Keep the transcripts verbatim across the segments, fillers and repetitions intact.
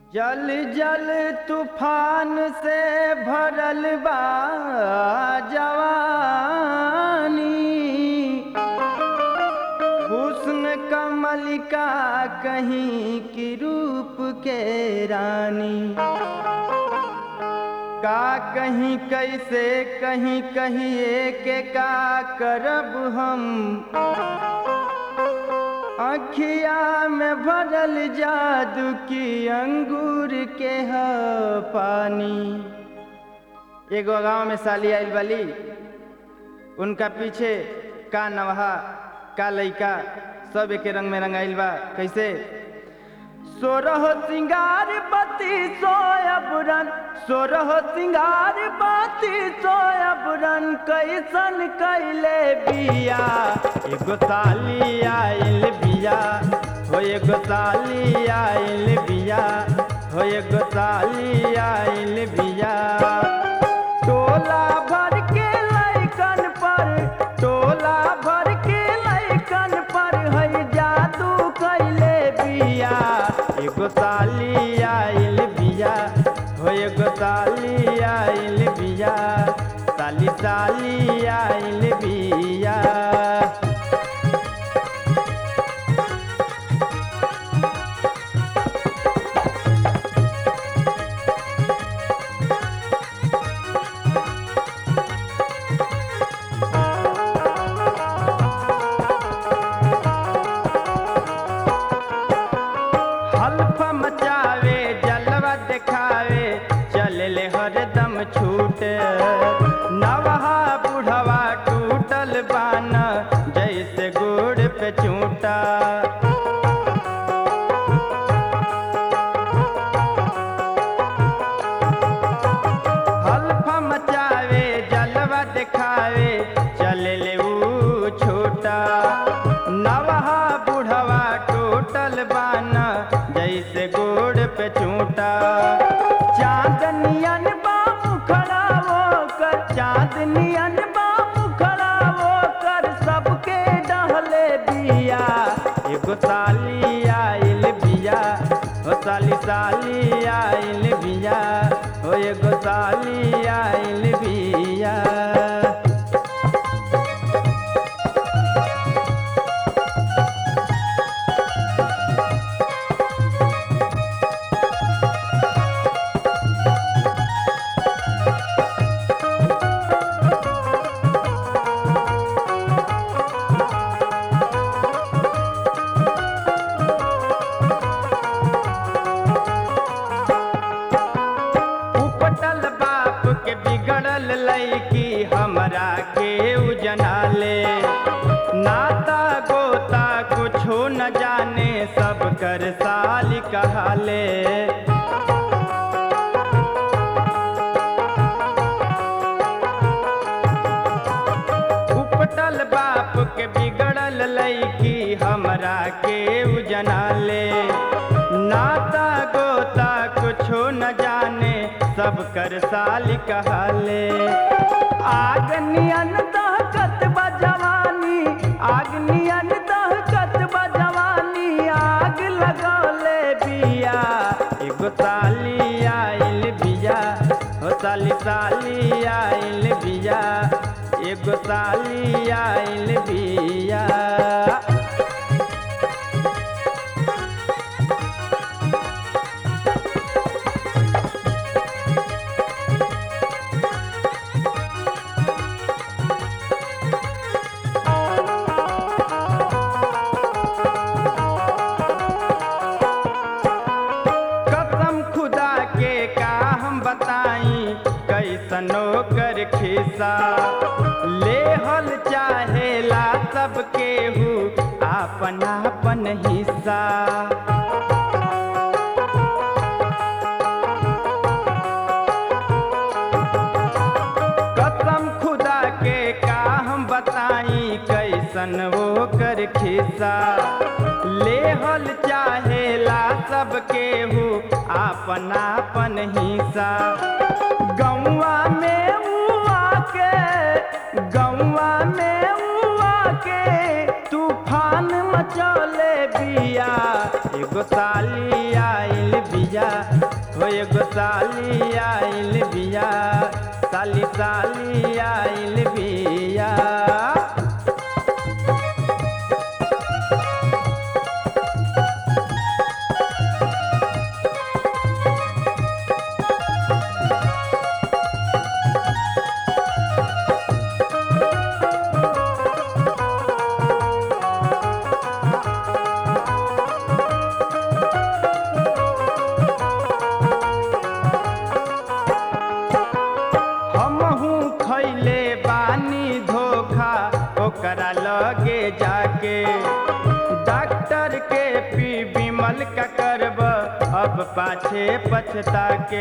जल जल तूफान से भरल बा जवानी, हुस्न कमलिका कहीं की रूप के रानी। का कहीं कैसे कहीं कहिए के का करब हम, अखिया में भरल जादू की अंगूर के ह पानी। एगो गाँव में साली आइल बाली, उनका पीछे का नवहा का लइका सब एके रंग में रंगाइल बा। कैसे? सोरह सिंगार बत्ती सोयबरन, सोरह सिंगार बत्ती सोयबरन, कैसन कैले बिया एगो साली आइल बिया, हो एगो साली आइल बिया, हो एगो साली आइल बिया। टोला भर के लइकन पर, टोला भर के लइकन पर है जादू कैले बिया एगो साली आइल बिया, हो एगो साली आइल बिया, साली साली आइल बिया। हल्फा मचावे जलवा दिखावे चलले हरदम छूटे, नवहा बुढ़वा टूटल बान जैसे गोड़ पे चूटा। हल्फा मचावे जलवा दिखावे चलले ऊ छोटा, नवहा बुढ़वा टूटल बान जैसे गोड़ पे चूटा। चांदनियन बाबू खड़ा वो कर, चांदनियन बाबू खड़ा वो कर, सबके डहले बिया एगो साली आइल बिया, हो साली साली आइल बिया, हो एगो साली आइल बिया। बिगड़ल लईकी हमरा के उजनाले, नाता गोता कुछो न जाने सब कर साली कहाले। उपटल बाप के बिगड़ल लईकी हमरा के उजनाले, नाता गोता कुछो न जाने सब कर साली कहाले। आग नियन दहकत बा जवानी, आग नियन दहकत बा जवानी, आग लगौले बिया एगो साली आइल बिया, हो साली साली आइल बिया, एगो साली आइल बिया। कैसनो कर खिस्सा लेहल चाहेला सब केहू आपन आपन हिस्सा। कसम खुदा के का हम बताई कैसन वो कर खिस्सा, लेहल चाहेला सब केहू आपन आपन हिस्सा। गौवा में उआ के, गौवा में उआ के तूफान मचौले बिया एगो साली आइल बिया। बिया हो एगो साली आइल बिया साली साली आइल बिया। हमहू खैले बानी धोखा ओकरा लगे जाके डॉक्टर के पी विमल का करब अब पाछे पछता के।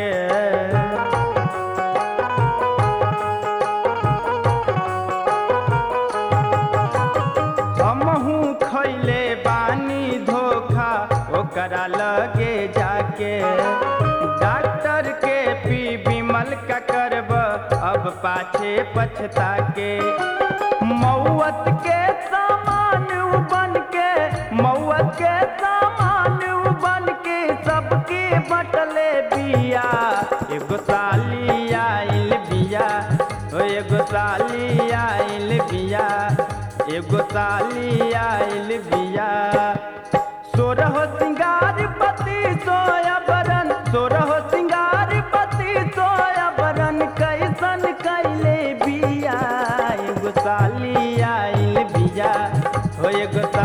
हमहू खैले बानी धोखा ओकरा लगे जाके डॉक्टर के पी विमल का करब अब पाछे पछता के। मौत के सामान उ बन के मौत के सामान उ बन के सबके बटले बिया एगो साली आइल बिया ओ एगो साली आइल बिया एगो साली आइल बिया। सोरह सिंगार पति सोया बरन सोरह सिंगार पति सोया बरन कैसन कैले बिया एगो साली आइल बिया हो एगो